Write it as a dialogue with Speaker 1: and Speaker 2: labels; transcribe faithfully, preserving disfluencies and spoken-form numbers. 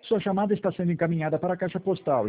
Speaker 1: Sua chamada está sendo encaminhada para a caixa postal